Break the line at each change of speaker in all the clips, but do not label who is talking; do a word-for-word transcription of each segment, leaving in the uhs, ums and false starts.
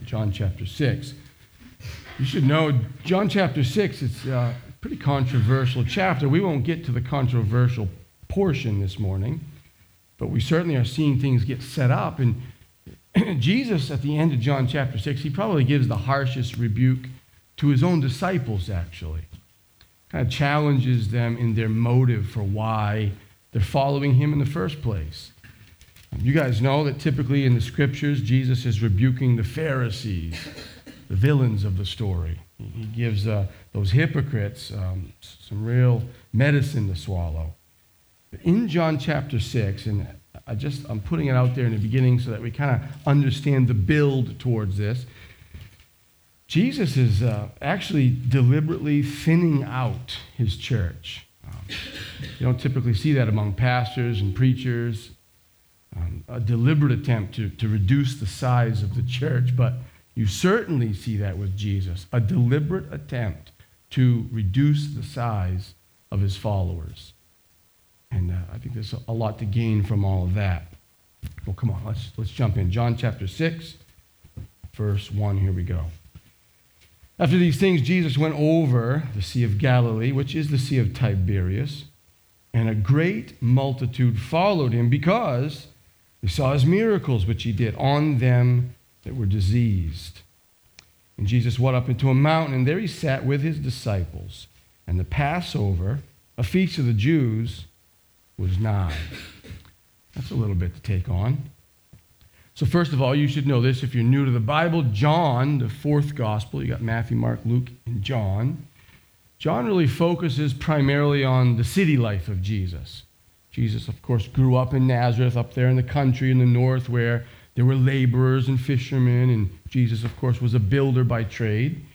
John chapter six. You should know John chapter six, it's a pretty controversial chapter. We won't get to the controversial portion this morning, but we certainly are seeing things get set up. And Jesus, at the end of John chapter six, he probably gives the harshest rebuke to his own disciples, actually. Kind of challenges them in their motive for why they're following him in the first place. You guys know that typically in the scriptures, Jesus is rebuking the Pharisees, the villains of the story. He gives uh, those hypocrites um, some real medicine to swallow. But in John chapter six, and I just, I'm putting it out there in the beginning so that we kind of understand the build towards this, Jesus is uh, actually deliberately thinning out his church. Um, you don't typically see that among pastors and preachers, um, a deliberate attempt to, to reduce the size of the church, but you certainly see that with Jesus, a deliberate attempt to reduce the size of his followers. And uh, I think there's a lot to gain from all of that. Well, come on, let's, let's jump in. John chapter six, verse one, here we go. After these things, Jesus went over the Sea of Galilee, which is the Sea of Tiberias, and a great multitude followed him because they saw his miracles, which he did on them that were diseased. And Jesus went up into a mountain, and there he sat with his disciples. And the Passover, a feast of the Jews, was nigh. That's a little bit to take on. So first of all, you should know this if you're new to the Bible. John, the fourth gospel, you got Matthew, Mark, Luke, and John. John really focuses primarily on the city life of Jesus. Jesus, of course, grew up in Nazareth, up there in the country in the north where there were laborers and fishermen, and Jesus, of course, was a builder by trade.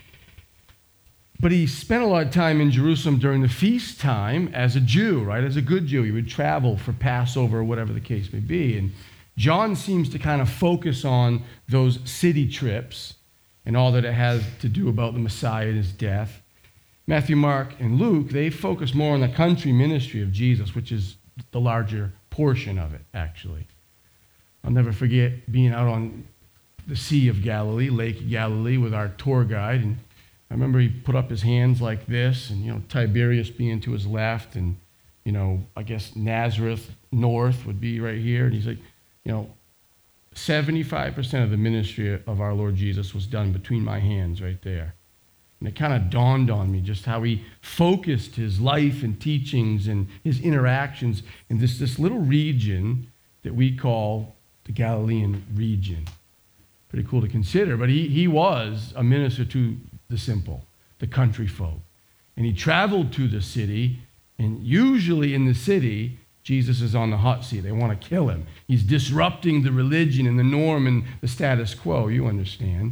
But he spent a lot of time in Jerusalem during the feast time as a Jew, right? As a good Jew. He would travel for Passover or whatever the case may be. And John seems to kind of focus on those city trips and all that it has to do about the Messiah and his death. Matthew, Mark, and Luke, they focus more on the country ministry of Jesus, which is the larger portion of it, actually. I'll never forget being out on the Sea of Galilee, Lake Galilee, with our tour guide. And I remember he put up his hands like this, and, you know, Tiberias being to his left, and, you know, I guess Nazareth north would be right here. And he's like, you know, seventy-five percent of the ministry of our Lord Jesus was done between my hands right there. And it kind of dawned on me just how he focused his life and teachings and his interactions in this, this little region that we call the Galilean region. Pretty cool to consider, but he, he was a minister to the simple, the country folk. And he traveled to the city, and usually in the city, Jesus is on the hot seat. They want to kill him. He's disrupting the religion and the norm and the status quo, you understand.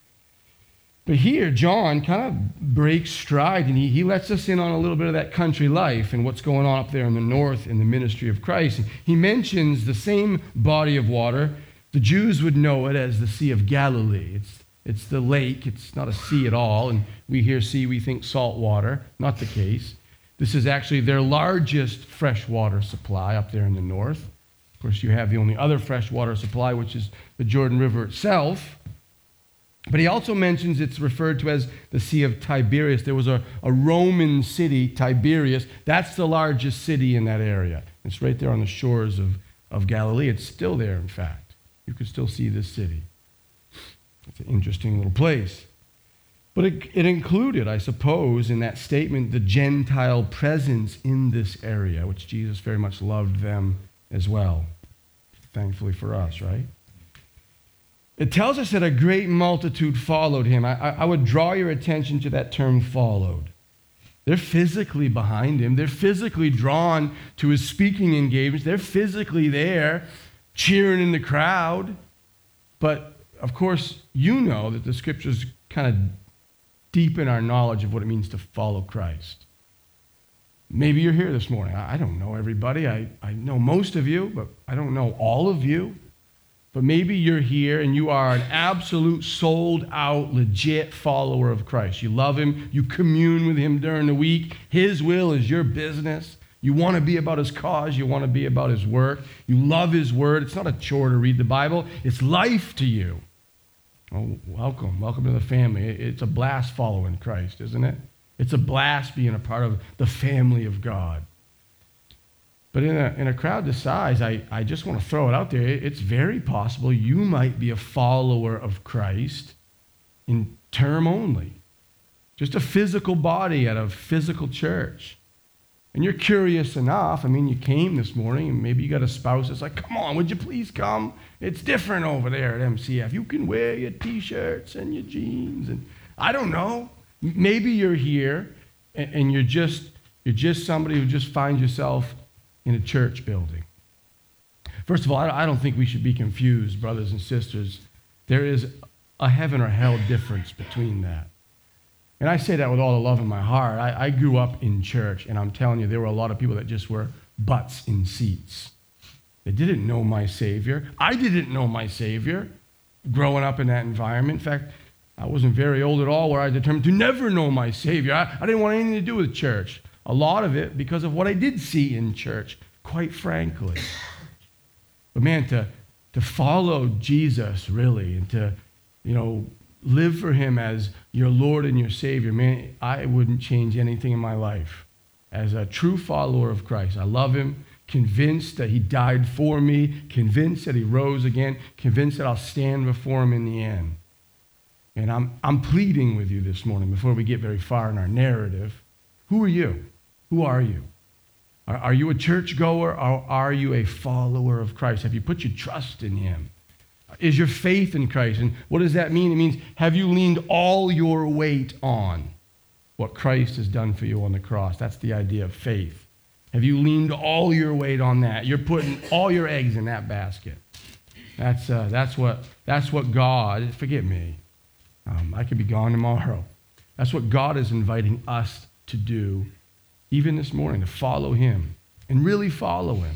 But here, John kind of breaks stride, and he, he lets us in on a little bit of that country life and what's going on up there in the north in the ministry of Christ. And he mentions the same body of water. The Jews would know it as the Sea of Galilee. It's, it's the lake. It's not a sea at all. And we hear sea, we think salt water. Not the case. This is actually their largest freshwater supply up there in the north. Of course, you have the only other freshwater supply, which is the Jordan River itself. But he also mentions it's referred to as the Sea of Tiberias. There was a, a Roman city, Tiberias. That's the largest city in that area. It's right there on the shores of, of Galilee. It's still there, in fact. You can still see this city. It's an interesting little place. But it, it included, I suppose, in that statement, the Gentile presence in this area, which Jesus very much loved them as well. Thankfully for us, right? It tells us that a great multitude followed him. I, I would draw your attention to that term followed. They're physically behind him. They're physically drawn to his speaking engagements. They're physically there cheering in the crowd. But, of course, you know that the scriptures kind of deepen our knowledge of what it means to follow Christ. Maybe you're here this morning. I don't know everybody. I, I know most of you, but I don't know all of you. But maybe you're here and you are an absolute sold-out, legit follower of Christ. You love him. You commune with him during the week. His will is your business. You want to be about his cause. You want to be about his work. You love his word. It's not a chore to read the Bible. It's life to you. Oh, welcome. Welcome to the family. It's a blast following Christ, isn't it? It's a blast being a part of the family of God. But in a, in a crowd this size, I, I just want to throw it out there. It's very possible you might be a follower of Christ in term only. Just a physical body at a physical church. And you're curious enough. I mean, you came this morning, and maybe you got a spouse that's like, come on, would you please come? It's different over there at M C F. You can wear your T-shirts and your jeans. And I don't know. Maybe you're here, and, and you're just you're just somebody who just finds yourself in a church building. First of all, I don't think we should be confused, brothers and sisters. There is a heaven or hell difference between that. And I say that with all the love in my heart. I, I grew up in church, and I'm telling you, there were a lot of people that just were butts in seats. They didn't know my Savior. I didn't know my Savior growing up in that environment. In fact, I wasn't very old at all where I determined to never know my Savior. I, I didn't want anything to do with church. A lot of it because of what I did see in church, quite frankly. But man, to, to follow Jesus, really, and to, you know, live for him as your Lord and your Savior, man, I wouldn't change anything in my life. As a true follower of Christ, I love him, convinced that he died for me, convinced that he rose again, convinced that I'll stand before him in the end. And I'm, I'm pleading with you this morning, before we get very far in our narrative, who are you? Who are you? Are, are you a churchgoer, or are you a follower of Christ? Have you put your trust in him? Is your faith in Christ? And what does that mean? It means, have you leaned all your weight on what Christ has done for you on the cross? That's the idea of faith. Have you leaned all your weight on that? You're putting all your eggs in that basket. That's uh, that's what that's what God, forget me, um, I could be gone tomorrow. That's what God is inviting us to do, even this morning, to follow him and really follow him.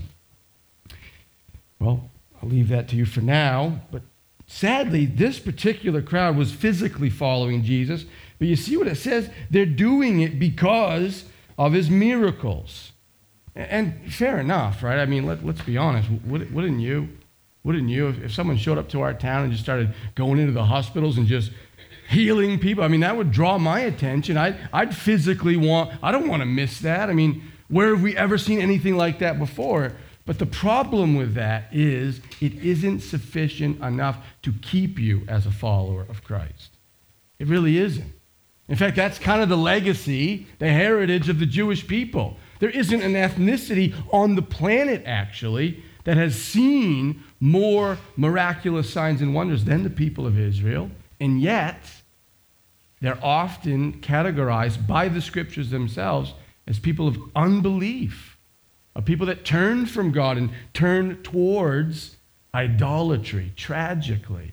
Well, I'll leave that to you for now, but sadly, this particular crowd was physically following Jesus, but you see what it says? They're doing it because of his miracles. And fair enough, right? I mean, let, let's be honest. Wouldn't you? Wouldn't you? If, if someone showed up to our town and just started going into the hospitals and just healing people, I mean, that would draw my attention. I'd, I'd physically want, I don't want to miss that. I mean, where have we ever seen anything like that before? But the problem with that is it isn't sufficient enough to keep you as a follower of Christ. It really isn't. In fact, that's kind of the legacy, the heritage of the Jewish people. There isn't an ethnicity on the planet, actually, that has seen more miraculous signs and wonders than the people of Israel. And yet, they're often categorized by the scriptures themselves as people of unbelief. Of people that turn from God and turn towards idolatry, tragically.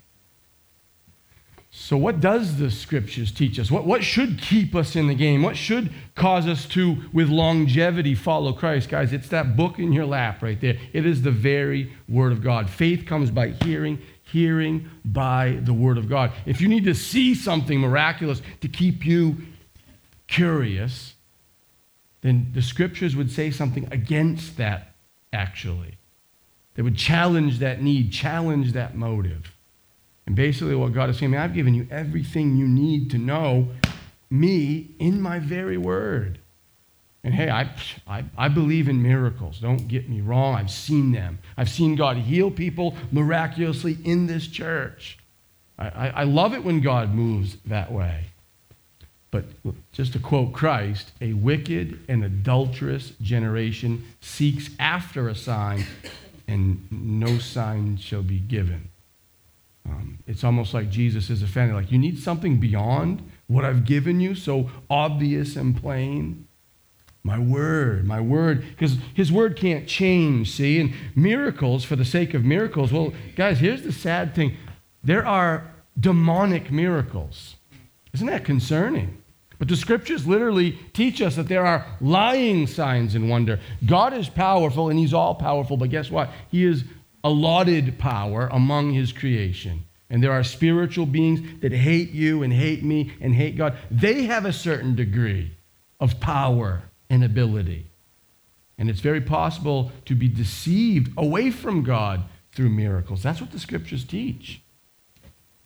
So what does the scriptures teach us? What, what should keep us in the game? What should cause us to, with longevity, follow Christ? Guys, it's that book in your lap right there. It is the very Word of God. Faith comes by hearing, hearing by the Word of God. If you need to see something miraculous to keep you curious, then the scriptures would say something against that, actually. They would challenge that need, challenge that motive. And basically what God is saying, man, I've given you everything you need to know me in my very word. And hey, I, I, I believe in miracles. Don't get me wrong. I've seen them. I've seen God heal people miraculously in this church. I, I, I love it when God moves that way. But just to quote Christ, a wicked and adulterous generation seeks after a sign, and no sign shall be given. Um, it's almost like Jesus is offended. Like, you need something beyond what I've given you, so obvious and plain? My word, my word. Because his word can't change, see? And miracles, for the sake of miracles, well, guys, here's the sad thing. There are demonic miracles. Isn't that concerning? But the scriptures literally teach us that there are lying signs and wonder. God is powerful, and he's all powerful, but guess what? He is allotted power among his creation. And there are spiritual beings that hate you and hate me and hate God. They have a certain degree of power and ability. And it's very possible to be deceived away from God through miracles. That's what the scriptures teach.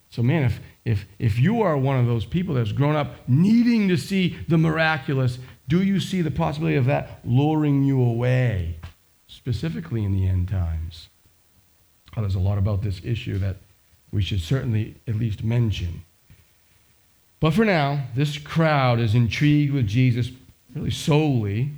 So man, if, if, if you are one of those people that's grown up needing to see the miraculous, do you see the possibility of that luring you away, specifically in the end times? Oh, there's a lot about this issue that we should certainly at least mention. But for now, this crowd is intrigued with Jesus really solely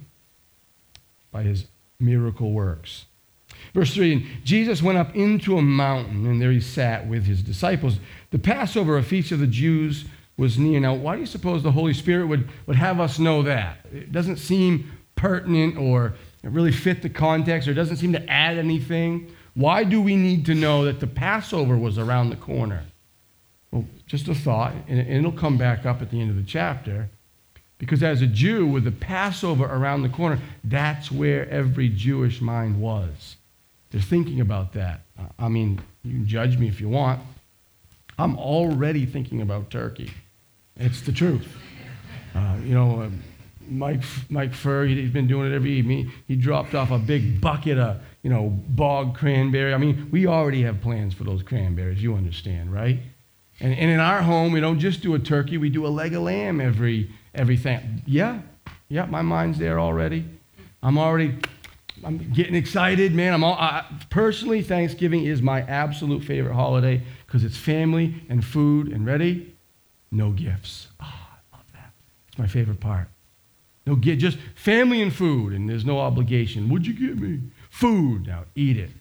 by his miracle works. Verse three, and Jesus went up into a mountain, and there he sat with his disciples. The Passover, a feast of the Jews, was near. Now, why do you suppose the Holy Spirit would, would have us know that? It doesn't seem pertinent or really fit the context, or it doesn't seem to add anything. Why do we need to know that the Passover was around the corner? Well, just a thought, and it'll come back up at the end of the chapter. Because as a Jew, with the Passover around the corner, that's where every Jewish mind was. They're thinking about that. I mean, you can judge me if you want. I'm already thinking about turkey. It's the truth. Uh, you know, uh, Mike Mike Furr, he's been doing it every evening. He dropped off a big bucket of, you know, bog cranberry. I mean, we already have plans for those cranberries. You understand, right? And, and in our home, we don't just do a turkey. We do a leg of lamb every every thing. Yeah, yeah, my mind's there already. I'm already, I'm getting excited, man. I'm all, I, personally, Thanksgiving is my absolute favorite holiday because it's family and food and ready. No gifts. Oh, I love that. It's my favorite part. No gift, just family and food, and there's no obligation. What'd you get me? Food. Now eat it.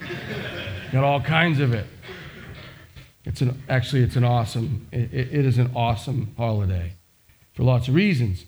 Got all kinds of it. It's an actually it's an awesome. It, it is an awesome holiday, for lots of reasons.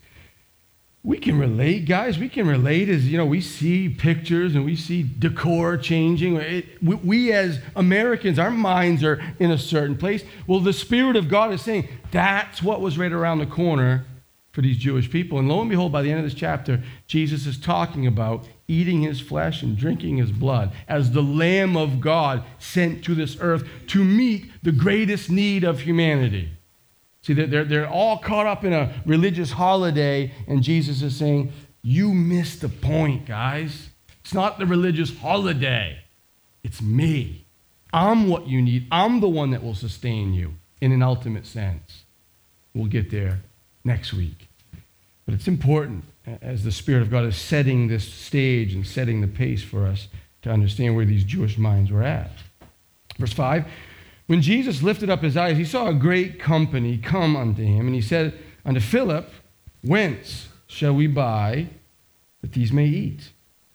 We can relate, guys. We can relate as, you know, we see pictures and we see decor changing. It, we, we as Americans, our minds are in a certain place. Well, the Spirit of God is saying that's what was right around the corner for these Jewish people. And lo and behold, by the end of this chapter, Jesus is talking about eating his flesh and drinking his blood as the Lamb of God sent to this earth to meet the greatest need of humanity. See, they're, they're all caught up in a religious holiday, and Jesus is saying, you missed the point, guys. It's not the religious holiday. It's me. I'm what you need. I'm the one that will sustain you in an ultimate sense. We'll get there next week. But it's important as the Spirit of God is setting this stage and setting the pace for us to understand where these Jewish minds were at. Verse five, when Jesus lifted up his eyes, he saw a great company come unto him, and he said unto Philip, whence shall we buy that these may eat?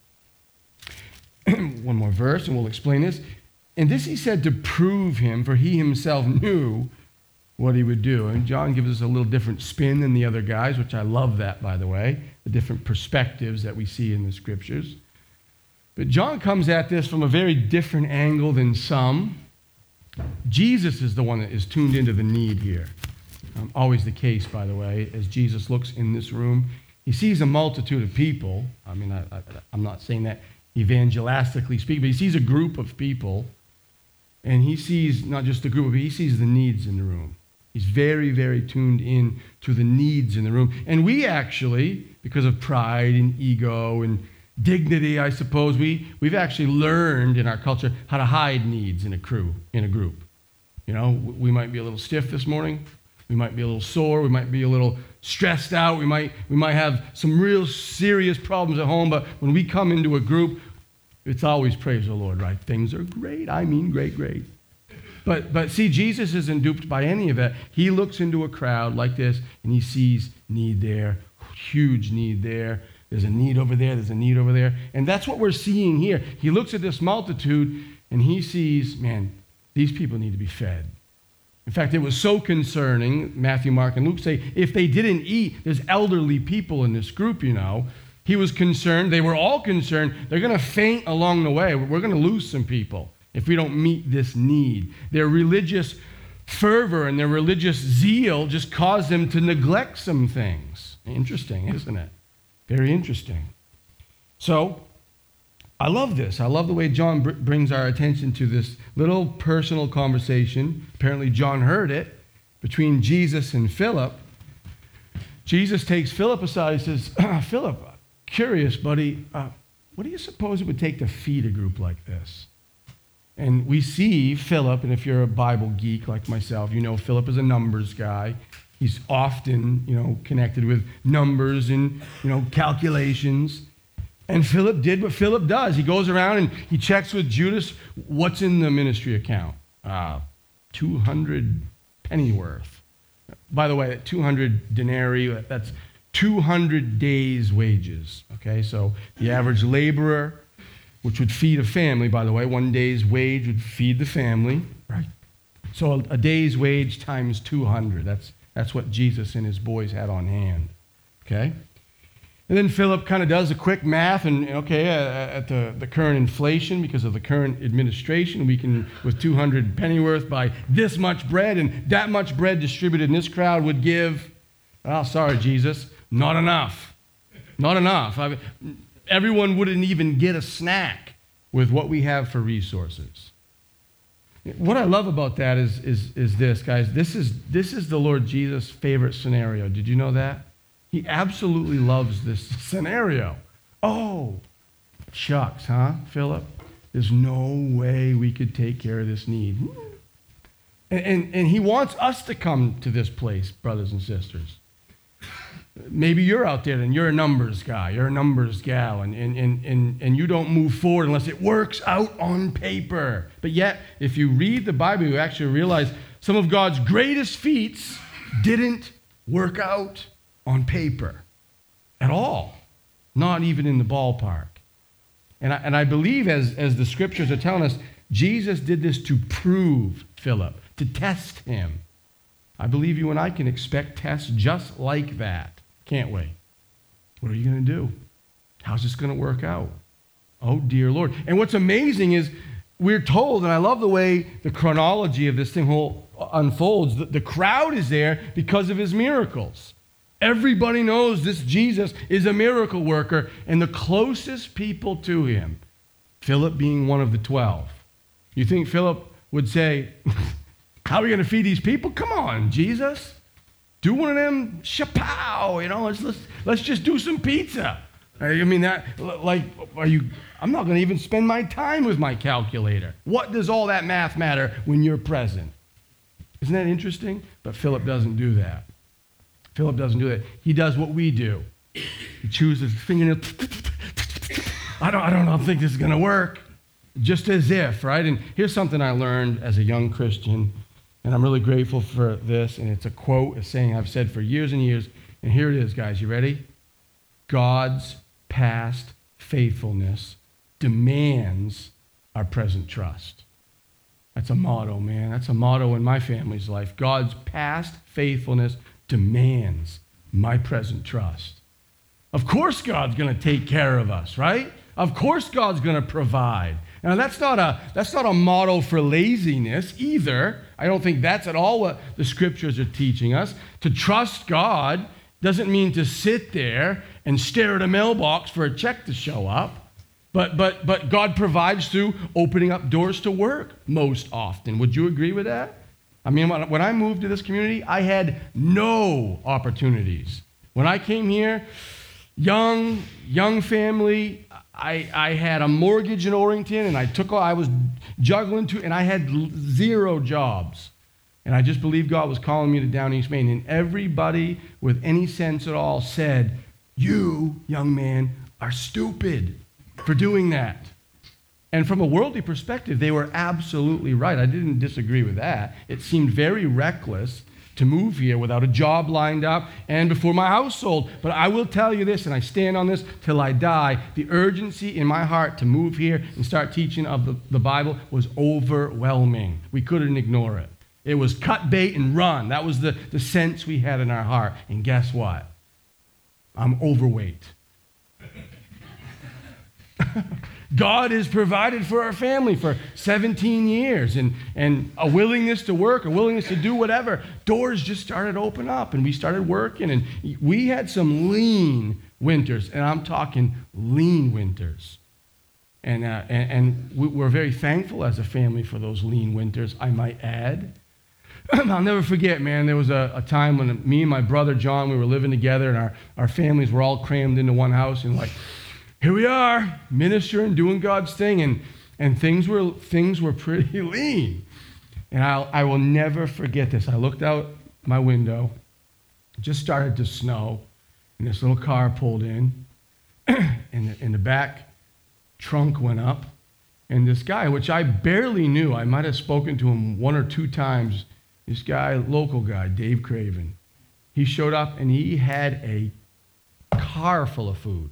One more verse, and we'll explain this. And this he said to prove him, for he himself knew what he would do. And John gives us a little different spin than the other guys, which I love that, by the way, the different perspectives that we see in the scriptures. But John comes at this from a very different angle than some. Jesus is the one that is tuned into the need here. Um, always the case, by the way, as Jesus looks in this room. He sees a multitude of people. I mean, I, I, I'm not saying that evangelistically speaking, but he sees a group of people, and he sees not just the group, but he sees the needs in the room. He's very, very tuned in to the needs in the room. And we actually, because of pride and ego and dignity, I suppose, we, we've actually learned in our culture how to hide needs in a crew, in a group. You know, we might be a little stiff this morning. We might be a little sore. We might be a little stressed out. We might, we might have some real serious problems at home. But when we come into a group, it's always praise the Lord, right? Things are great. I mean, great, great. But, but see, Jesus isn't duped by any of that. He looks into a crowd like this, and he sees need there, huge need there. There's a need over there. There's a need over there. And that's what we're seeing here. He looks at this multitude, and he sees, man, these people need to be fed. In fact, it was so concerning, Matthew, Mark, and Luke say, if they didn't eat, there's elderly people in this group, you know. He was concerned. They were all concerned. They're going to faint along the way. We're going to lose some people if we don't meet this need. Their religious fervor and their religious zeal just caused them to neglect some things. Interesting, isn't it? Very interesting. So, I love this. I love the way John br- brings our attention to this little personal conversation. Apparently, John heard it between Jesus and Philip. Jesus takes Philip aside and says, Philip, curious, buddy, uh, what do you suppose it would take to feed a group like this? And we see Philip, and if you're a Bible geek like myself, you know Philip is a numbers guy. He's often, you know, connected with numbers and, you know, calculations. And Philip did what Philip does. He goes around and he checks with Judas, what's in the ministry account? Uh, two hundred pennyworth. By the way, two hundred denarii, that's two hundred days' wages. Okay, so the average laborer, which would feed a family, by the way, one day's wage would feed the family, right? So a, a day's wage times two hundred. That's, that's what Jesus and his boys had on hand, okay? And then Philip kind of does a quick math, and okay, uh, at the, the current inflation, because of the current administration, we can, with two hundred pennyworth, buy this much bread, and that much bread distributed in this crowd would give, oh, sorry, Jesus, not enough. Not enough. I mean, everyone wouldn't even get a snack with what we have for resources. What I love about that is, is, is this, guys. This is, this is the Lord Jesus' favorite scenario. Did you know that? He absolutely loves this scenario. Oh, shucks, huh, Philip? There's no way we could take care of this need. And, and, and he wants us to come to this place, brothers and sisters. Maybe you're out there and you're a numbers guy, you're a numbers gal, and, and, and, and, and you don't move forward unless it works out on paper. But yet, if you read the Bible, you actually realize some of God's greatest feats didn't work out on paper at all, not even in the ballpark. And I, and I believe, as, as the scriptures are telling us, Jesus did this to prove Philip, to test him. I believe you and I can expect tests just like that. Can't we? What are you going to do? How's this going to work out? Oh, dear Lord. And what's amazing is we're told, and I love the way the chronology of this thing whole unfolds, that the crowd is there because of his miracles. Everybody knows this Jesus is a miracle worker, and the closest people to him, Philip being one of the twelve. You think Philip would say, how are we going to feed these people? Come on, Jesus. Do one of them shapow, you know, let's, let's, let's just do some pizza. I mean, that, like, are you, I'm not going to even spend my time with my calculator. What does all that math matter when you're present? Isn't that interesting? But Philip doesn't do that. Philip doesn't do that. He does what we do. He chews his fingernail. I don't, I don't know, think this is going to work. Just as if, right? And here's something I learned as a young Christian, and I'm really grateful for this, and it's a quote, a saying I've said for years and years, and here it is, guys. You ready? God's past faithfulness demands our present trust. That's a motto, man. That's a motto in my family's life. God's past faithfulness demands my present trust. Of course God's going to take care of us, right? Of course God's going to provide. Now, that's not a that's not a motto for laziness either. I don't think that's at all what the scriptures are teaching us. To trust God doesn't mean to sit there and stare at a mailbox for a check to show up. But but but God provides through opening up doors to work most often. Would you agree with that? I mean, when I moved to this community, I had no opportunities. When I came here, young, young family, I, I had a mortgage in Orrington, and I took, I was juggling to, and I had zero jobs. And I just believed God was calling me to Down East Maine. And everybody with any sense at all said, you, young man, are stupid for doing that. And from a worldly perspective, they were absolutely right. I didn't disagree with that. It seemed very reckless to move here without a job lined up and before my household. But I will tell you this, and I stand on this till I die, the urgency in my heart to move here and start teaching of the, the Bible was overwhelming. We couldn't ignore it. It was cut bait and run. That was the, the sense we had in our heart. And guess what? I'm overweight. God has provided for our family for seventeen years, and, and a willingness to work, a willingness to do whatever. Doors just started to open up, and we started working, and we had some lean winters, and I'm talking lean winters. And, uh, and, and we're very thankful as a family for those lean winters, I might add. I'll never forget, man, there was a, a time when me and my brother John, we were living together, and our, our families were all crammed into one house, and like, here we are, ministering, doing God's thing, and And things were things were pretty lean. And I'll, I will never forget this. I looked out my window. It just started to snow. And this little car pulled in. and, the, and the back trunk went up. And this guy, which I barely knew, I might have spoken to him one or two times, this guy, local guy, Dave Craven, he showed up and he had a car full of food,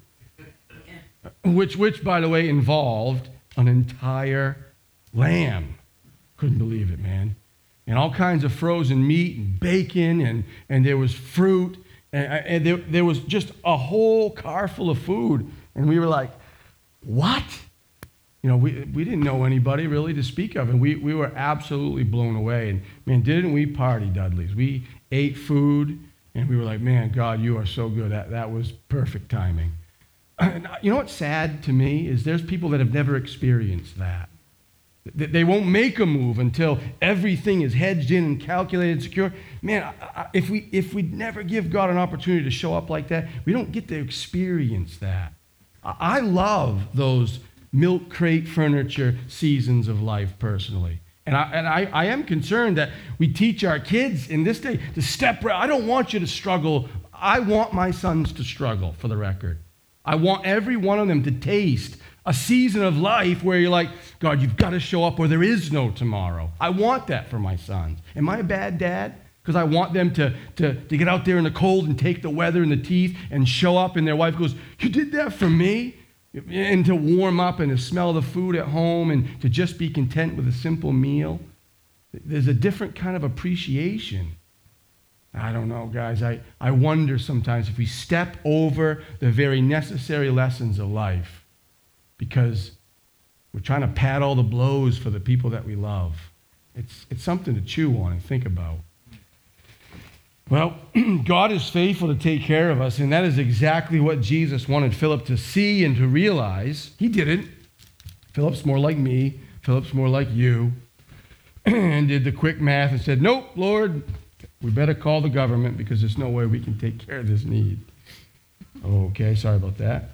which, which by the way, involved an entire lamb. Couldn't believe it, man. And all kinds of frozen meat and bacon, and, and there was fruit, and, and there, there was just a whole car full of food. And we were like, what? You know, we, we didn't know anybody really to speak of, and we, we were absolutely blown away. And, man, didn't we party, Dudleys? We ate food, and we were like, man, God, you are so good. That, that was perfect timing. And you know what's sad to me is there's people that have never experienced that. They won't make a move until everything is hedged in and calculated and secure. Man, if we if we never give God an opportunity to show up like that, we don't get to experience that. I love those milk crate furniture seasons of life personally. And I and I, I am concerned that we teach our kids in this day to step right. I don't want you to struggle. I want my sons to struggle, for the record. I want every one of them to taste a season of life where you're like, God, you've got to show up or there is no tomorrow. I want that for my sons. Am I a bad dad? Because I want them to, to, to get out there in the cold and take the weather in the teeth and show up, and their wife goes, you did that for me? And to warm up and to smell the food at home and to just be content with a simple meal. There's a different kind of appreciation. I don't know, guys. I, I wonder sometimes if we step over the very necessary lessons of life because we're trying to pad all the blows for the people that we love. It's, it's something to chew on and think about. Well, God is faithful to take care of us, and that is exactly what Jesus wanted Philip to see and to realize. He didn't. Philip's more like me. Philip's more like you. And did the quick math and said, nope, Lord, we better call the government because there's no way we can take care of this need. Okay, sorry about that.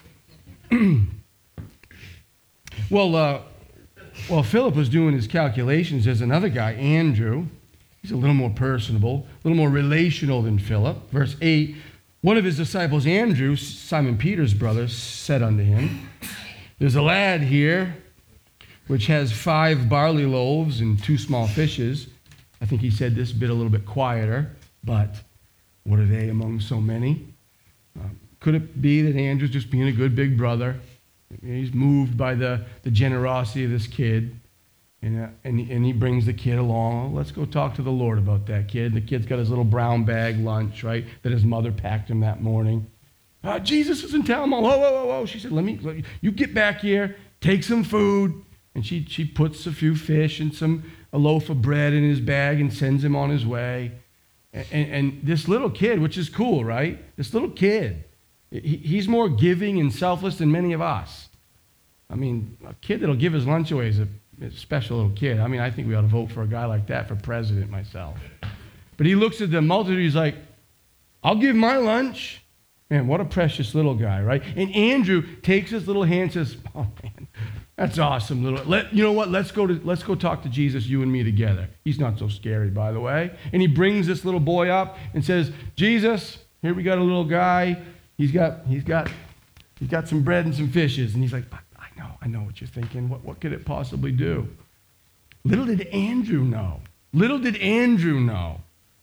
well, uh, while Philip was doing his calculations, there's another guy, Andrew. He's a little more personable, a little more relational than Philip. Verse eight, one of his disciples, Andrew, Simon Peter's brother, said unto him, there's a lad here which has five barley loaves and two small fishes. I think he said this bit a little bit quieter, but what are they among so many? Uh, could it be that Andrew's just being a good big brother? He's moved by the, the generosity of this kid, and, uh, and, and he brings the kid along. Let's go talk to the Lord about that kid. The kid's got his little brown bag lunch, right, that his mother packed him that morning. Uh, Jesus is in town, Mom. Whoa, whoa, whoa, whoa. She said, let me, let me, you get back here, take some food. And she, she puts a few fish and some a loaf of bread in his bag and sends him on his way. And, and, and this little kid, which is cool, right? This little kid, he, he's more giving and selfless than many of us. I mean, a kid that'll give his lunch away is a, a special little kid. I mean, I think we ought to vote for a guy like that for president myself. But he looks at the multitude, he's like, I'll give my lunch. Man, what a precious little guy, right? And Andrew takes his little hand and says, oh, man, that's awesome. Little. Let, you know what? Let's go to let's go talk to Jesus, you and me together. He's not so scary, by the way. And he brings this little boy up and says, Jesus, here we got a little guy. He's got he's got he's got some bread and some fishes. And he's like, I, I know, I know what you're thinking. What what could it possibly do? Little did Andrew know. Little did Andrew know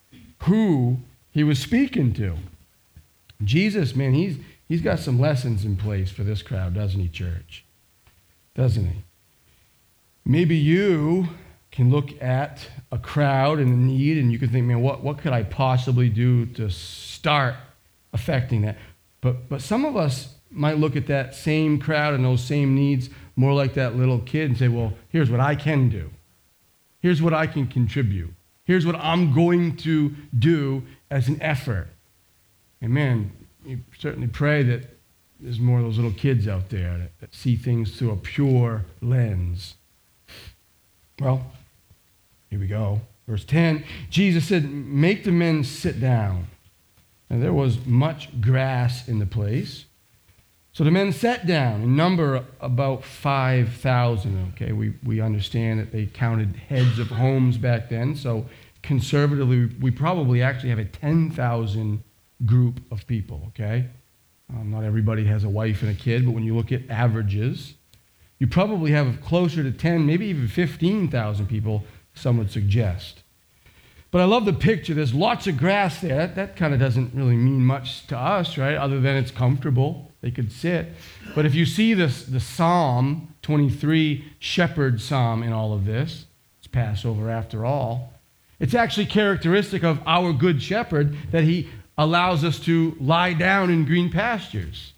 who he was speaking to. Jesus, man, he's he's got some lessons in place for this crowd, doesn't he, church? Doesn't he? Maybe you can look at a crowd and a need and you can think, man, what, what could I possibly do to start affecting that? But but some of us might look at that same crowd and those same needs more like that little kid and say, well, here's what I can do. Here's what I can contribute. Here's what I'm going to do as an effort. And man, you certainly pray that there's more of those little kids out there that, that see things through a pure lens. Well, here we go. Verse ten, Jesus said, make the men sit down. And there was much grass in the place. So the men sat down, in number about five thousand, okay? We, we understand that they counted heads of homes back then, so conservatively, we probably actually have a ten thousand group of people, okay? Um, not everybody has a wife and a kid, but when you look at averages, you probably have closer to ten, maybe even fifteen thousand people, some would suggest. But I love the picture. There's lots of grass there. That, that kind of doesn't really mean much to us, right? Other than it's comfortable. They could sit. But if you see this, the Psalm twenty-three shepherd psalm in all of this, it's Passover after all, it's actually characteristic of our good shepherd that he allows us to lie down in green pastures.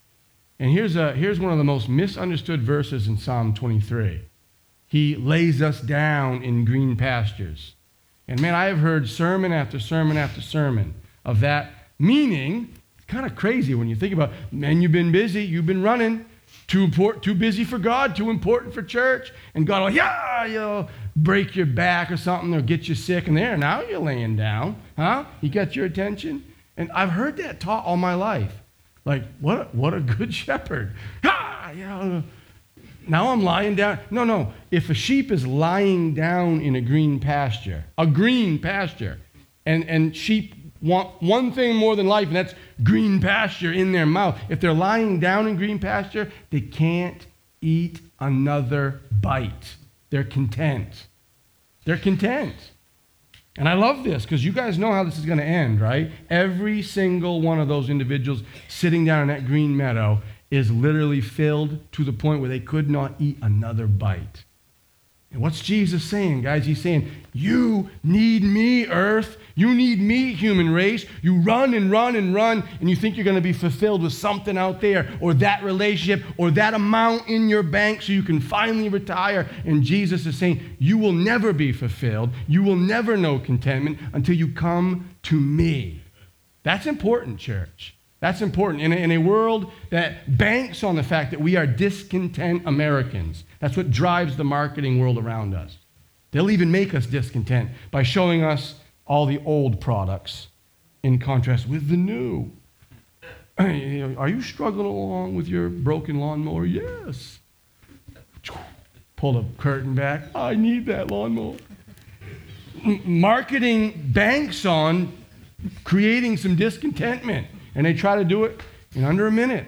And here's, a, here's one of the most misunderstood verses in Psalm twenty-three. He lays us down in green pastures. And man, I have heard sermon after sermon after sermon of that meaning. It's kind of crazy when you think about, man, you've been busy, you've been running, too important, too busy for God, too important for church, and God will, yeah, you'll break your back or something or get you sick, and there, now you're laying down, huh? He got your attention? And I've heard that taught all my life. Like, what, what a good shepherd. Ah, you know, now I'm lying down. No, no. If a sheep is lying down in a green pasture, a green pasture, and, and sheep want one thing more than life, and that's green pasture in their mouth. If they're lying down in green pasture, they can't eat another bite. They're content. They're content. And I love this because you guys know how this is going to end, right? Every single one of those individuals sitting down in that green meadow is literally filled to the point where they could not eat another bite. And what's Jesus saying, guys? He's saying, you need me, earth. You need me, human race. You run and run and run, and you think you're going to be fulfilled with something out there, or that relationship, or that amount in your bank so you can finally retire. And Jesus is saying, you will never be fulfilled. You will never know contentment until you come to me. That's important, church. That's important. In a, in a world that banks on the fact that we are discontent Americans, that's what drives the marketing world around us. They'll even make us discontent by showing us all the old products in contrast with the new. Are you struggling along with your broken lawnmower? Yes. Pull the curtain back. I need that lawnmower. Marketing banks on creating some discontentment. And they try to do it in under a minute.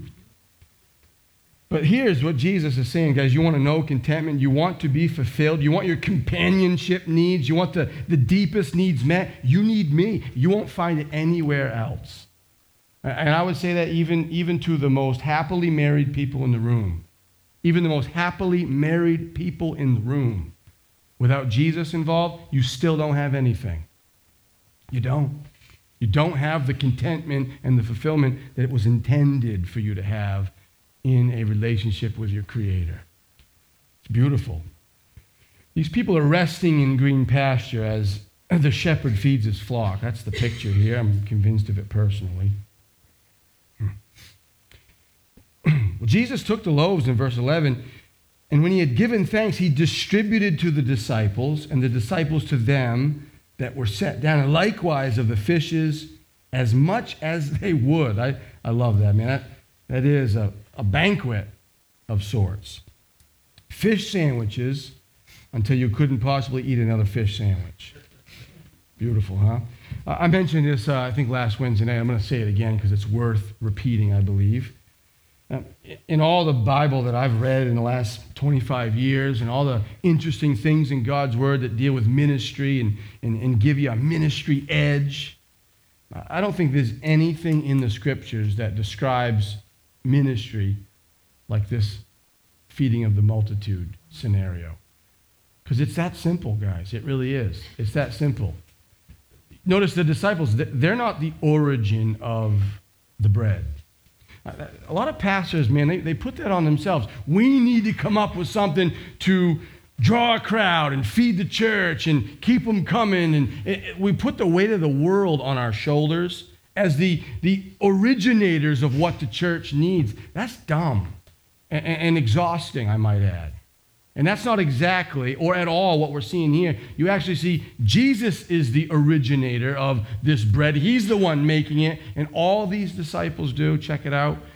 But here's what Jesus is saying, guys. You want to know contentment. You want to be fulfilled. You want your companionship needs. You want the, the deepest needs met. You need me. You won't find it anywhere else. And I would say that even, even to the most happily married people in the room. Even the most happily married people in the room. Without Jesus involved, you still don't have anything. You don't. You don't have the contentment and the fulfillment that it was intended for you to have in a relationship with your Creator. It's beautiful. These people are resting in green pasture as the shepherd feeds his flock. That's the picture here. I'm convinced of it personally. Well, Jesus took the loaves in verse eleven, and when he had given thanks, he distributed to the disciples, and the disciples to them that were set down, and likewise of the fishes, as much as they would. I, I love that, man. That, that is a, a banquet of sorts. Fish sandwiches until you couldn't possibly eat another fish sandwich. Beautiful, huh? Uh, I mentioned this, uh, I think, last Wednesday night. I'm going to say it again because it's worth repeating, I believe. Uh, in all the Bible that I've read in the last twenty-five years and all the interesting things in God's Word that deal with ministry and, and, and give you a ministry edge, I don't think there's anything in the Scriptures that describes ministry like this feeding of the multitude scenario. Because it's that simple, guys. It really is. It's that simple. Notice the disciples, they're not the origin of the bread. A lot of pastors, man, they, they put that on themselves. We need to come up with something to draw a crowd and feed the church and keep them coming. And it, it, we put the weight of the world on our shoulders as the, the originators of what the church needs. That's dumb and, and exhausting, I might add. And that's not exactly or at all what we're seeing here. You actually see Jesus is the originator of this bread. He's the one making it. And all these disciples do, check it out,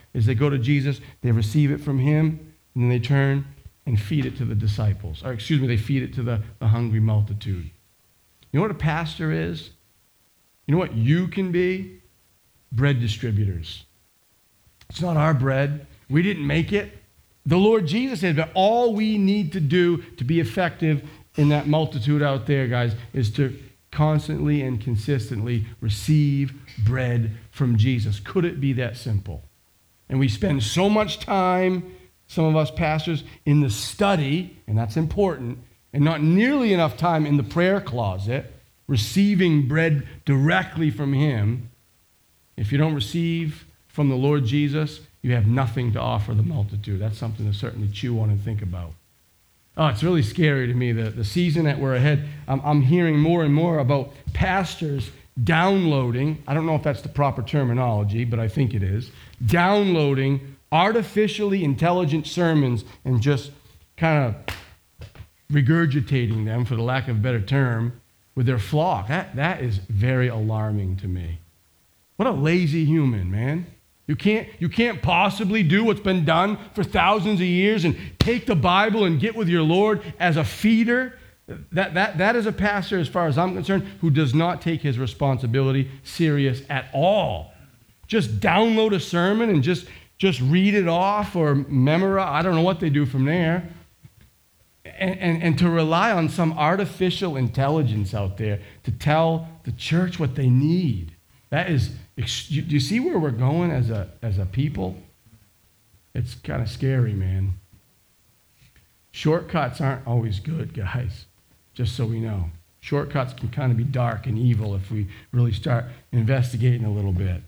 is they go to Jesus, they receive it from him, and then they turn and feed it to the disciples. Or excuse me, they feed it to the, the hungry multitude. You know what a pastor is? You know what you can be? Bread distributors. It's not our bread. We didn't make it. The Lord Jesus said that all we need to do to be effective in that multitude out there, guys, is to constantly and consistently receive bread from Jesus. Could it be that simple? And we spend so much time, some of us pastors, in the study, and that's important, and not nearly enough time in the prayer closet, receiving bread directly from him. If you don't receive from the Lord Jesus, you have nothing to offer the multitude. That's something to certainly chew on and think about. Oh, it's really scary to me, the, the season that we're ahead. I'm, I'm hearing more and more about pastors downloading, I don't know if that's the proper terminology, but I think it is, downloading artificially intelligent sermons and just kind of regurgitating them, for the lack of a better term, with their flock. That, that is very alarming to me. What a lazy human, man. You can't, you can't possibly do what's been done for thousands of years and take the Bible and get with your Lord as a feeder. That, that, that is a pastor, as far as I'm concerned, who does not take his responsibility serious at all. Just download a sermon and just, just read it off or memorize. I don't know what they do from there. And, and, and to rely on some artificial intelligence out there to tell the church what they need. That is, do you see where we're going as a, as a people? It's kind of scary, man. Shortcuts aren't always good, guys, just so we know. Shortcuts can kind of be dark and evil if we really start investigating a little bit.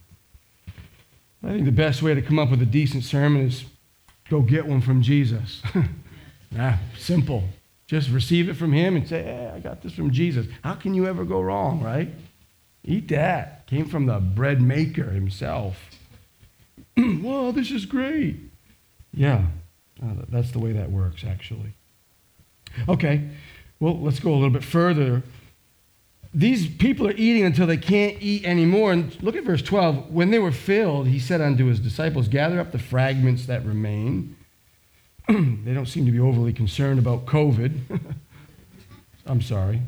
I think the best way to come up with a decent sermon is go get one from Jesus. Nah, simple. Just receive it from him and say, hey, I got this from Jesus. How can you ever go wrong, right? Eat that. Came from the bread maker himself. Well, this is great. Yeah, uh, that's the way that works, actually. Okay, well, let's go a little bit further. These people are eating until they can't eat anymore. And look at verse twelve. When they were filled, he said unto his disciples, gather up the fragments that remain. They don't seem to be overly concerned about COVID. I'm sorry.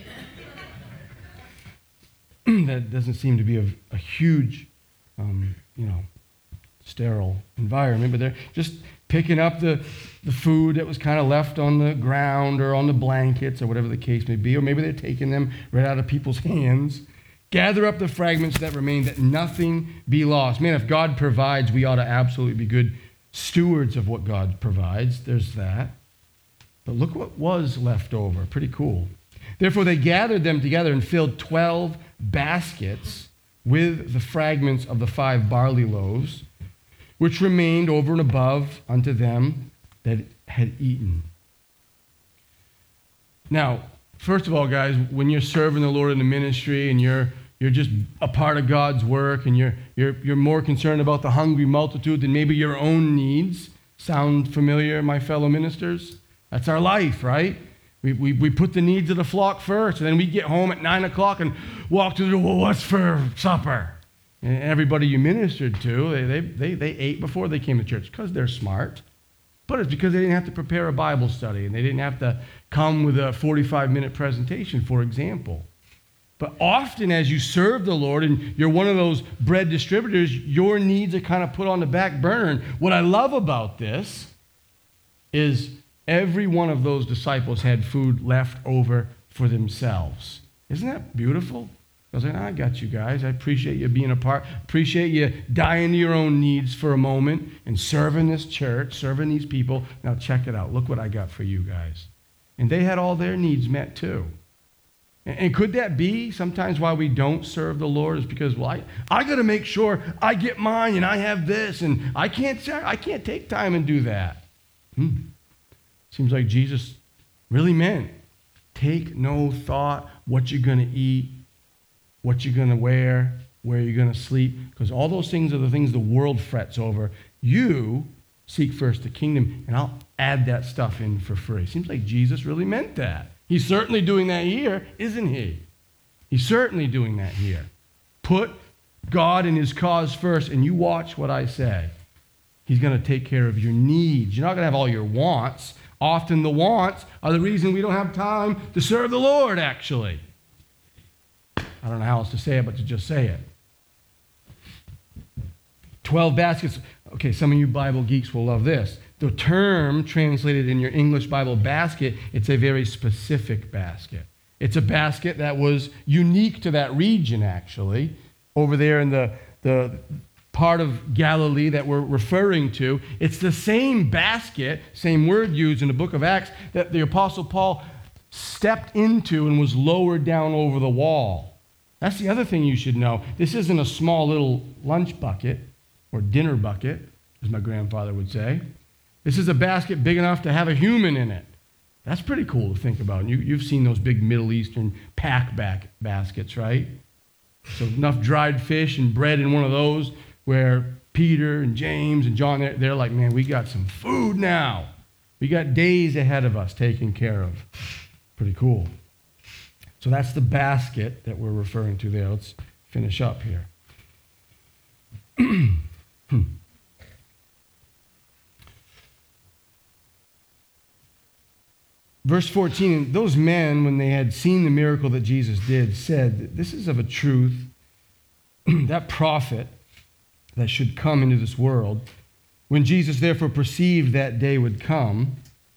That doesn't seem to be a, a huge, um, you know, sterile environment. But they're just picking up the, the food that was kind of left on the ground or on the blankets or whatever the case may be. Or maybe they're taking them right out of people's hands. Gather up the fragments that remain, that nothing be lost. Man, if God provides, we ought to absolutely be good stewards of what God provides. There's that. But look what was left over. Pretty cool. Therefore, they gathered them together and filled twelve baskets with the fragments of the five barley loaves, which remained over and above unto them that had eaten. Now, first of all, guys, when you're serving the Lord in the ministry and you're you're just a part of God's work and you're you're you're more concerned about the hungry multitude than maybe your own needs. Sound familiar, my fellow ministers? That's our life, right? We, we we put the needs of the flock first, and then we get home at nine o'clock and walk to the door, well, what's for supper? And everybody you ministered to, they, they, they, they ate before they came to church because they're smart. But it's because they didn't have to prepare a Bible study, and they didn't have to come with a forty-five minute presentation, for example. But often as you serve the Lord and you're one of those bread distributors, your needs are kind of put on the back burner. And what I love about this is every one of those disciples had food left over for themselves. Isn't that beautiful? I was like, I got you guys. I appreciate you being a part. Appreciate you dying to your own needs for a moment and serving this church, serving these people. Now check it out. Look what I got for you guys. And they had all their needs met too. And, and could that be sometimes why we don't serve the Lord is because, well, I, I got to make sure I get mine and I have this and I can't, I can't take time and do that. Hmm. Seems like Jesus really meant take no thought what you're going to eat, what you're going to wear, where you're going to sleep, because all those things are the things the world frets over. You seek first the kingdom, and I'll add that stuff in for free. Seems like Jesus really meant that. He's certainly doing that here, isn't he? He's certainly doing that here. Put God and his cause first, and you watch what I say. He's going to take care of your needs. You're not going to have all your wants. Often the wants are the reason we don't have time to serve the Lord, actually. I don't know how else to say it, but to just say it. Twelve baskets. Okay, some of you Bible geeks will love this. The term translated in your English Bible basket, it's a very specific basket. It's a basket that was unique to that region, actually. Over there in the, the part of Galilee that we're referring to, it's the same basket, same word used in the book of Acts, that the Apostle Paul stepped into and was lowered down over the wall. That's the other thing you should know. This isn't a small little lunch bucket or dinner bucket, as my grandfather would say. This is a basket big enough to have a human in it. That's pretty cool to think about. You, you've seen those big Middle Eastern pack back baskets, right? So enough dried fish and bread in one of those where Peter and James and John, they're, they're like, man, we got some food now. We got days ahead of us taken care of. Pretty cool. So that's the basket that we're referring to there. Let's finish up here. hmm. Verse fourteen, those men, when they had seen the miracle that Jesus did, said, this is of a truth, that prophet that should come into this world. When Jesus therefore perceived that day would come,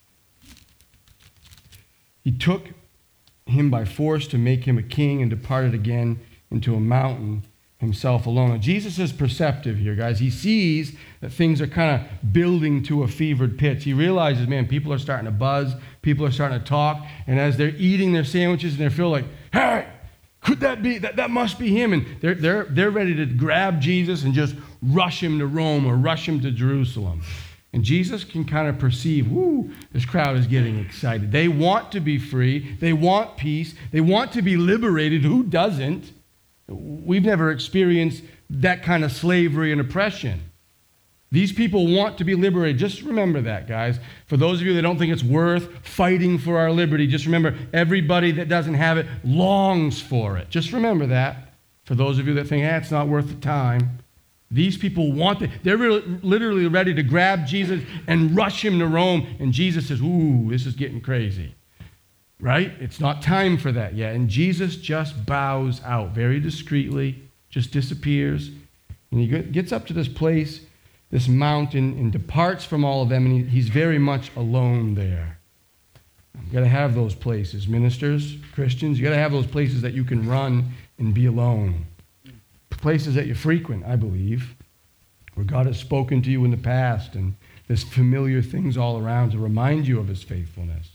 he took him by force to make him a king and departed again into a mountain himself alone. Now, Jesus is perceptive here, guys. He sees that things are kind of building to a fevered pitch. He realizes, man, people are starting to buzz. People are starting to talk. And as they're eating their sandwiches and they feel like, hey, could that be, that, that must be him. And they're, they're, they're ready to grab Jesus and just rush him to Rome or rush him to Jerusalem. And Jesus can kind of perceive, whoo, this crowd is getting excited. They want to be free. They want peace. They want to be liberated. Who doesn't? We've never experienced that kind of slavery and oppression. These people want to be liberated. Just remember that, guys. For those of you that don't think it's worth fighting for our liberty, just remember everybody that doesn't have it longs for it. Just remember that. For those of you that think, eh, it's not worth the time. These people want it. They're really, literally ready to grab Jesus and rush him to Rome. And Jesus says, ooh, this is getting crazy. Right? It's not time for that yet. And Jesus just bows out very discreetly, just disappears. And he gets up to this place, this mountain, and departs from all of them. And he's very much alone there. You've got to have those places. Ministers, Christians, you've got to have those places that you can run and be alone. Places that you frequent, I believe, where God has spoken to you in the past and there's familiar things all around to remind you of his faithfulness.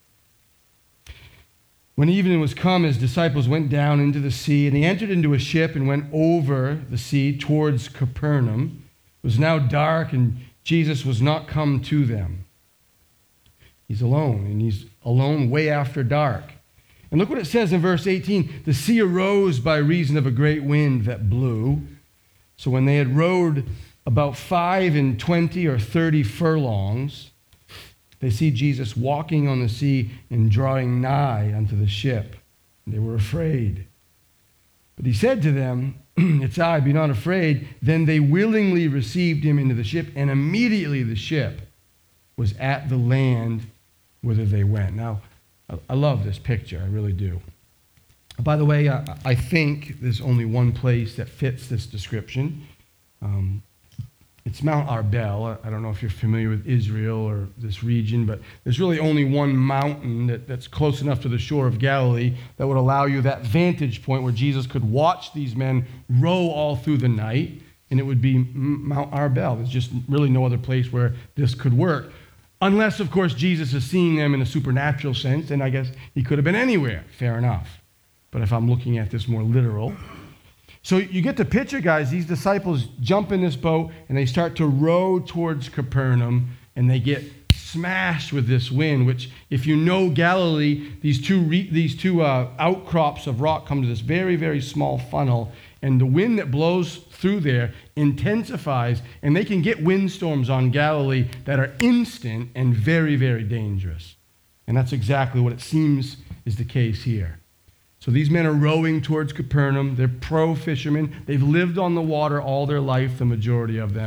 When evening was come, his disciples went down into the sea, and he entered into a ship and went over the sea towards Capernaum. It was now dark, and Jesus was not come to them. He's alone, and he's alone way after dark. And look what it says in verse eighteen. The sea arose by reason of a great wind that blew. So when they had rowed about five and twenty or thirty furlongs, they see Jesus walking on the sea and drawing nigh unto the ship. And they were afraid. But he said to them, it's I, be not afraid. Then they willingly received him into the ship, and immediately the ship was at the land whither they went. Now, I love this picture, I really do. By the way, I, I think there's only one place that fits this description. Um, it's Mount Arbel. I don't know if you're familiar with Israel or this region, but there's really only one mountain that, that's close enough to the shore of Galilee that would allow you that vantage point where Jesus could watch these men row all through the night, and it would be Mount Arbel. There's just really no other place where this could work. Unless, of course, Jesus is seeing them in a supernatural sense, and I guess he could have been anywhere. Fair enough. But if I'm looking at this more literal. So you get the picture, guys. These disciples jump in this boat, and they start to row towards Capernaum, and they get smashed with this wind, which, if you know Galilee, these two, re- these two uh, outcrops of rock come to this very, very small funnel, and the wind that blows through there intensifies, and they can get windstorms on Galilee that are instant and very, very dangerous. And that's exactly what it seems is the case here. So these men are rowing towards Capernaum. They're pro-fishermen. They've lived on the water all their life, the majority of them.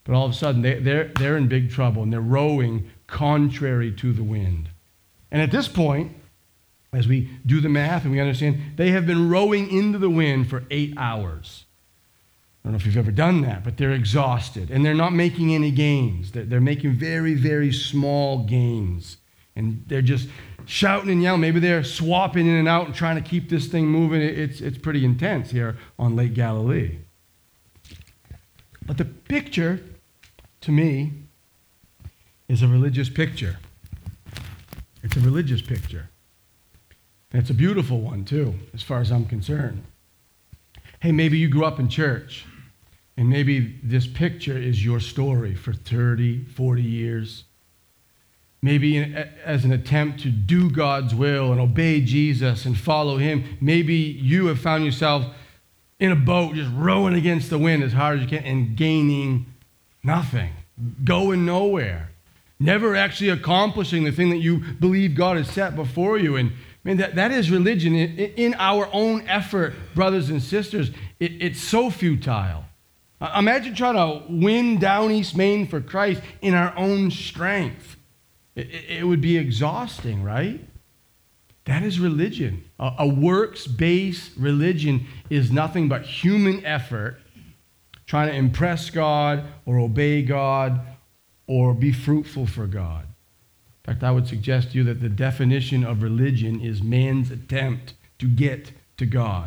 But all of a sudden, they, they're, they're in big trouble, and they're rowing contrary to the wind. And at this point, as we do the math and we understand, they have been rowing into the wind for eight hours. I don't know if you've ever done that, but they're exhausted, and they're not making any gains. They're, they're making very, very small gains. And they're just shouting and yelling. Maybe they're swapping in and out and trying to keep this thing moving. It's, it's pretty intense here on Lake Galilee. But the picture, to me, is a religious picture. It's a religious picture. And it's a beautiful one, too, as far as I'm concerned. Hey, maybe you grew up in church, and maybe this picture is your story for thirty, forty years. Maybe as an attempt to do God's will and obey Jesus and follow him, maybe you have found yourself in a boat just rowing against the wind as hard as you can and gaining nothing, going nowhere, never actually accomplishing the thing that you believe God has set before you. And man, that, that is religion. In, in our own effort, brothers and sisters, it, it's so futile. Imagine trying to win down East Main for Christ in our own strength. It, it would be exhausting, right? That is religion. A, a works-based religion is nothing but human effort trying to impress God or obey God or be fruitful for God. In fact, I would suggest to you that the definition of religion is man's attempt to get to God.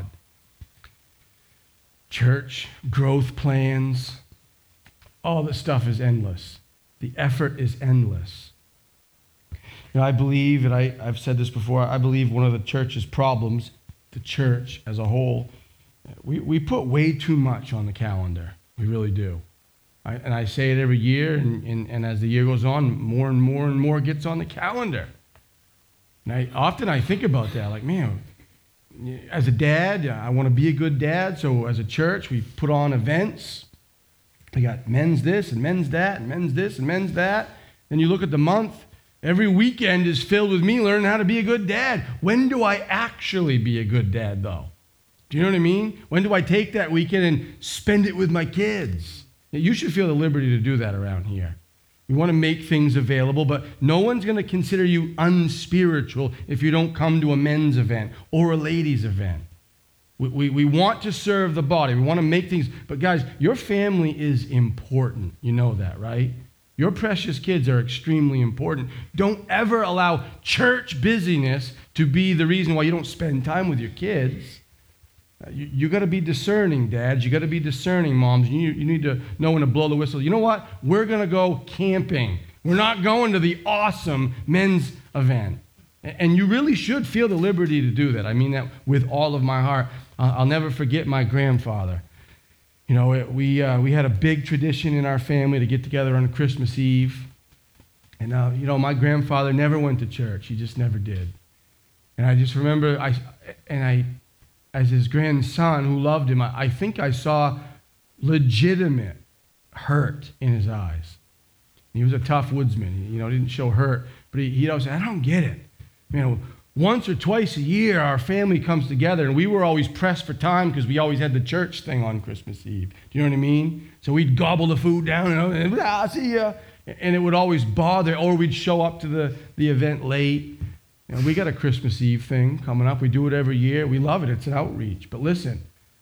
Church, growth plans, all this stuff is endless. The effort is endless. You know, I believe, and I, I've said this before, I believe one of the church's problems, the church as a whole, we, we put way too much on the calendar. We really do. I, and I say it every year, and, and, and as the year goes on, more and more and more gets on the calendar. And I, often I think about that, like, man, as a dad, I want to be a good dad, so as a church, we put on events. We got men's this and men's that and men's this and men's that. Then you look at the month, every weekend is filled with me learning how to be a good dad. When do I actually be a good dad, though? Do you know what I mean? When do I take that weekend and spend it with my kids? You should feel the liberty to do that around here. We want to make things available, but no one's going to consider you unspiritual if you don't come to a men's event or a ladies' event. We, we, we want to serve the body. We want to make things, but guys, your family is important. You know that, right? Your precious kids are extremely important. Don't ever allow church busyness to be the reason why you don't spend time with your kids. You, you got to be discerning, dads. You got to be discerning, moms. You, you need to know when to blow the whistle. You know what? We're going to go camping. We're not going to the awesome men's event. And you really should feel the liberty to do that. I mean that with all of my heart. I'll never forget my grandfather. You know, it, we uh, we had a big tradition in our family to get together on Christmas Eve. And, uh, you know, my grandfather never went to church. He just never did. And I just remember, I and I, as his grandson who loved him, I, I think I saw legitimate hurt in his eyes. He was a tough woodsman. He, you know, didn't show hurt. But he, he'd always say, I don't get it. You know, once or twice a year, our family comes together, and we were always pressed for time because we always had the church thing on Christmas Eve. Do you know what I mean? So we'd gobble the food down, and, and ah, see ya. And it would always bother, or we'd show up to the, the event late. You know, we got a Christmas Eve thing coming up. We do it every year. We love it. It's an outreach. But listen,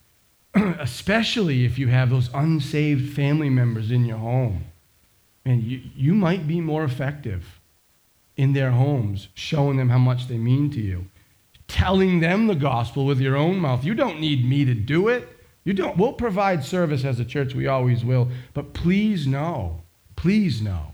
especially if you have those unsaved family members in your home, man, you, you might be more effective in their homes, showing them how much they mean to you, telling them the gospel with your own mouth. You don't need me to do it. You don't. We'll provide service as a church. We always will. But please know, please know,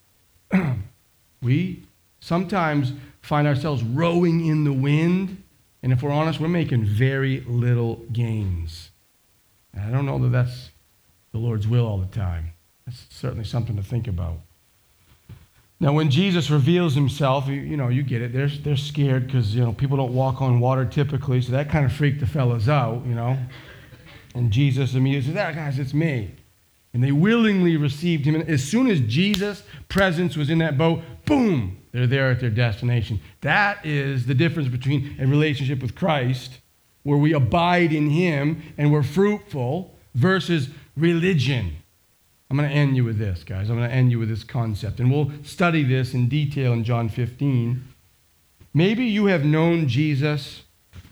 we sometimes find ourselves rowing in the wind, and if we're honest, we're making very little gains. And I don't know that that's the Lord's will all the time. That's certainly something to think about. Now, when Jesus reveals himself, you, you know, you get it. They're, they're scared because, you know, people don't walk on water typically, so that kind of freaked the fellas out, you know. And Jesus immediately says, ah, guys, it's me. And they willingly received him. And as soon as Jesus' presence was in that boat, boom, they're there at their destination. That is the difference between a relationship with Christ, where we abide in him and we're fruitful, versus religion. I'm going to end you with this, guys. I'm going to end you with this concept. And we'll study this in detail in John fifteen. Maybe you have known Jesus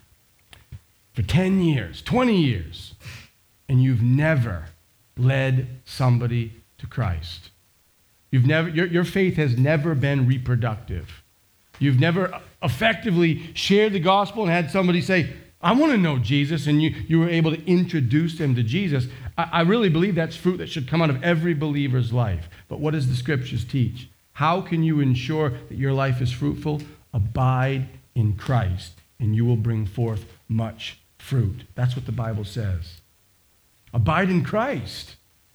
for ten years, twenty years, and you've never led somebody to Christ. You've never, your, your faith has never been reproductive. You've never effectively shared the gospel and had somebody say, I want to know Jesus, and you, you were able to introduce them to Jesus. I, I really believe that's fruit that should come out of every believer's life. But what does the scriptures teach? How can you ensure that your life is fruitful? Abide in Christ, and you will bring forth much fruit. That's what the Bible says. Abide in Christ.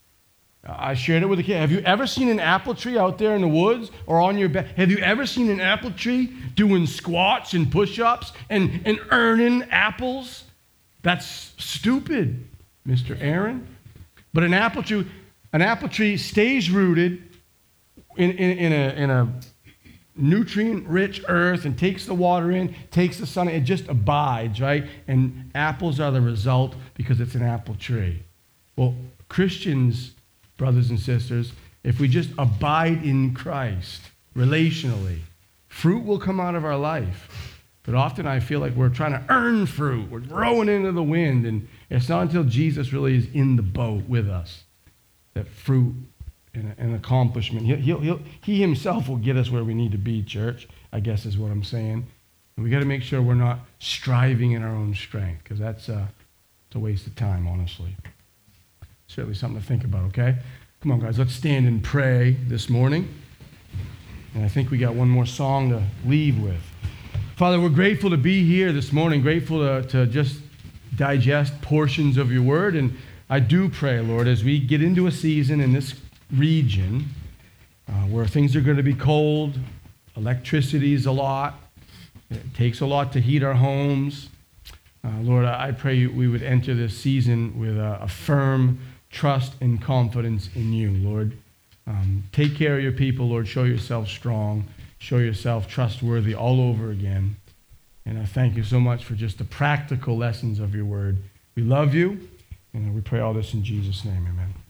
I shared it with a kid. Have you ever seen an apple tree out there in the woods or on your bed? Have you ever seen an apple tree doing squats and push-ups and, and earning apples? That's stupid, Mister Aaron. But an apple tree, an apple tree stays rooted in, in, in a, in a nutrient-rich earth and takes the water in, takes the sun, it just abides, right? And apples are the result because it's an apple tree. Well, Christians, brothers and sisters, if we just abide in Christ relationally, fruit will come out of our life. But often I feel like we're trying to earn fruit. We're throwing into the wind, and it's not until Jesus really is in the boat with us that fruit and an accomplishment. He'll, he'll, he'll, he himself will get us where we need to be, church, I guess is what I'm saying. And we got to make sure we're not striving in our own strength, because that's uh, it's a waste of time, honestly. Certainly something to think about, okay? Come on, guys, let's stand and pray this morning. And I think we got one more song to leave with. Father, we're grateful to be here this morning, grateful to, to just digest portions of your word. And I do pray, Lord, as we get into a season in this region uh, where things are going to be cold, electricity is a lot, it takes a lot to heat our homes. Uh, Lord, I pray we would enter this season with a, a firm trust and confidence in you, Lord. Um, take care of your people, Lord. Show yourself strong. Show yourself trustworthy all over again. And I thank you so much for just the practical lessons of your word. We love you, and we pray all this in Jesus' name. Amen.